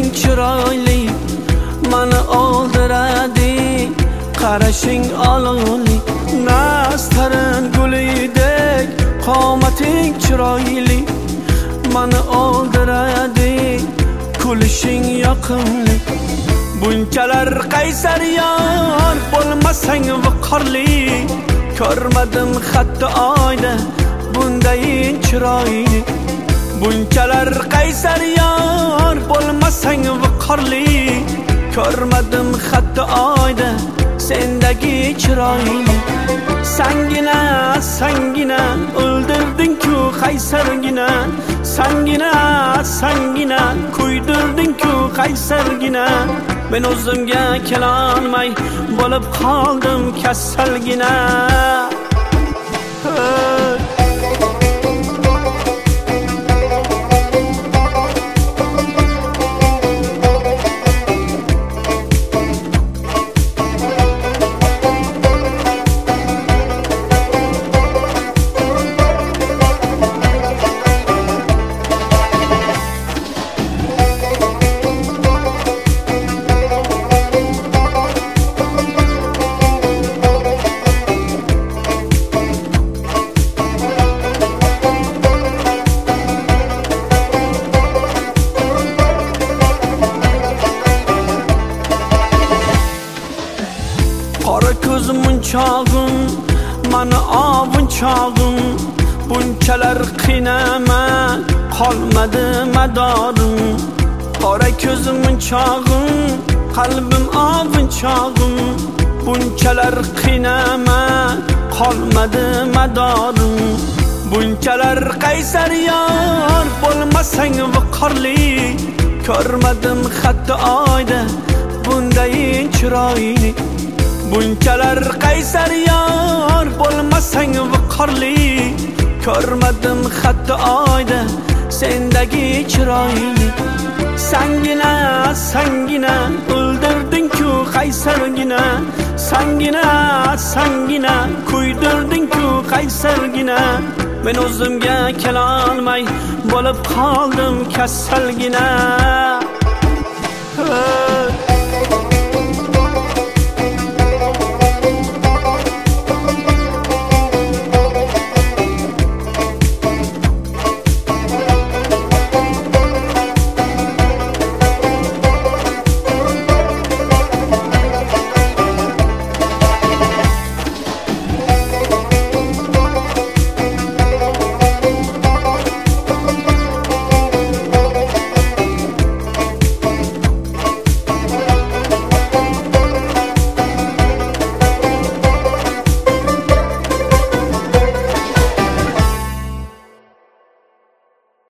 chiroyli, mani o'ldiradi qarashing olg'inli. Nastarin gulidek qomating chiroyli, mani o'ldiradi kulishing yoqimli. Bunchalar qaysar yor bo'lmasang viqorli, ko'rmadim hatto oyda bunday chiroyli. Bunchalar qaysar yor bo'lmasang viqorli, ko'rmadim hatto oyda sendagi chiroyli. Sangina sangina o'ldirding-ku qaysargina, sangina sangina kuydirding-ku qaysargina. Men o'zimga kela olmay bo'lib qoldim kasalgina. Qora ko'zim munchog'im, mani ovunchog'im, bunchalar qiynama qolmadi madorim. Qora ko'zim munchog'im, qalbim ovunchog'im, bunchalar qiynama qolmadi madorim. Bunchalar qaysar yor bo'lmasang viqorli, ko'rmadim hatto oyda bunday chiroyli. Bunchalar qaysar yor bo'lmasang viqorli, ko'rmadim hatto oyda sendagi chiroyli. Sangina sangina o'ldirding-ku qaysargina, sangina sangina kuydirding-ku qaysargina. Men o'zimga kela olmay bo'lib qoldim kasalgina.